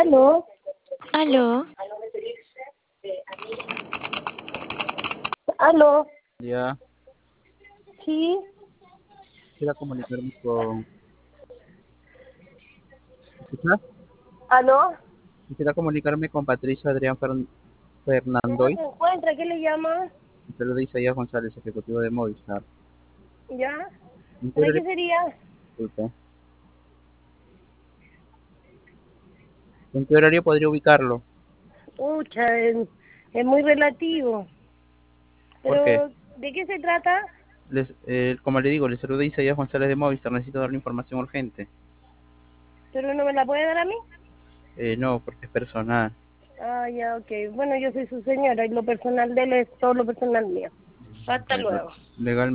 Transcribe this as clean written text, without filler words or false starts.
Aló, Aló, aló, Ya, sí, quisiera comunicarme con... ¿Escuchas? aló. Quisiera comunicarme con Patricio Adrián Ya no Fernandoy, se encuentra, ¿qué le llama? se lo dice Isaías González, ejecutivo de Movistar. ¿Ya? ¿En qué ¿Para horario, qué sería? disculpe, ¿en qué horario podría ubicarlo? Pucha, es muy relativo. ¿Por qué? Pero, ¿de qué se trata? Como le digo, le saluda Isaías González de Movistar, necesito darle información urgente. ¿Pero no me la puede dar a mí? No, porque es personal. Ah, ya, ok. Bueno, yo soy su señora y lo personal de él es todo lo personal mío. Hasta luego. Legalmente